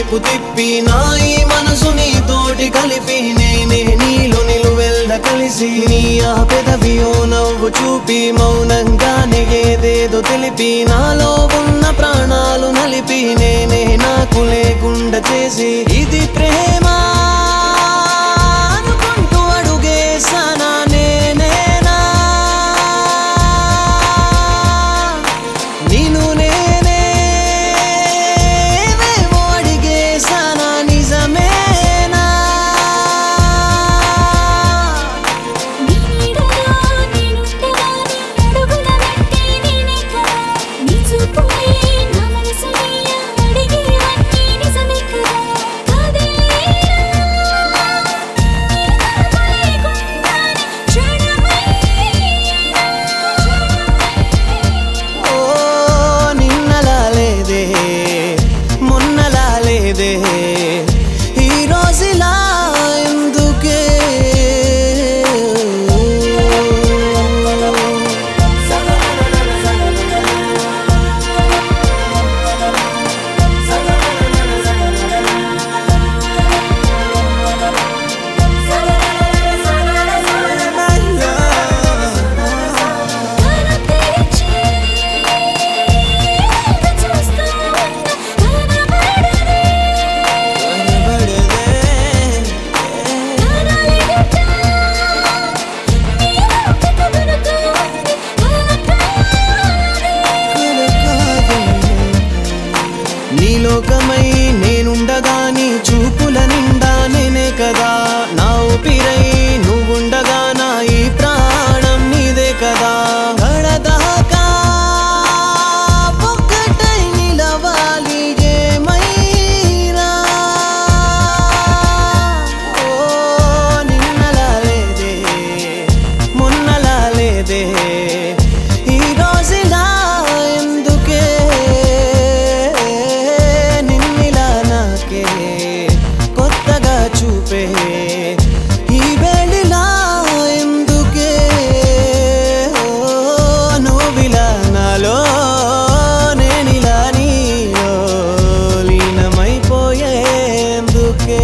వైపు తిప్పి నా ఈ మనసు నీతోటి కలిపి నేనే నీలో నిలువెల్ద కలిసి నీ ఆ పెదవియో నవ్వు చూపి మౌనంగానే ఏదేదో తెలిపి నాలో ఉన్న ప్రాణాలు నలిపి నేనే నాకు లేకుండా చేసి ఇది ప్రేమ అనుకుంటూ అడుగేసానా నేనేనా నిన్ను నేనే ఏవేవో అడిగేసానా నిజమేనా నీ నీడలో నేనుండగా నీ అడుగుల వెంటే నేనే కదా నీ చూపులే నా మనసుని అడిగేవన్నీ నిజమే కదా కాదేలేరా నీ తలుపు లేకుండానే క్షణమైనా ఓ నిన్నలా లేదే మొన్నలా లేదే ఈ రోజులా ఎందుకే కను తెరిచి చూస్తూ ఉన్న కనబడదే కనలేదుట నీ రూపక వెనుక ఉంది నీ లోకమై నేనుండగా నీ చూపుల నిండా నేనే కదా నా ఊపిరై నువ్వుండగా నా ఈ ప్రాణం నీదే కదా కడదాకా ఒక్కటై నిలవాలి ఏమైనా ఓ నిన్నలా లేదే మొన్నలా లేదే ఈ రోజులా ఎందుకే నిన్నిలా నాకే కొత్తగా చూపే ఈ వేళిలా ఎందుకే ఓ నువ్విలా నాలో నేనిలా నీలో లీనమైపోయేందుకే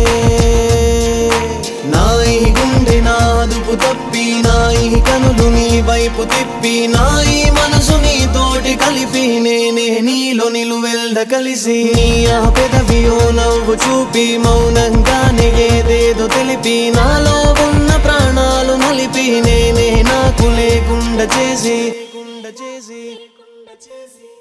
నా ఈ గుండె నాదుపు తప్పి నా ఈ కనులు నీ వైపు తిప్పి నా ఈ మనసు నీతోటి కలిపి నేనే నీలో నిలువెల్ద కలిసి నీ ఆ పెదవియో నవ్వు చూపి మౌనంగానే ఏదేదో తెలిపి నాలో ఉన్న ప్రాణాలు నలిపి నేనే నాకు లేకుండా చేసి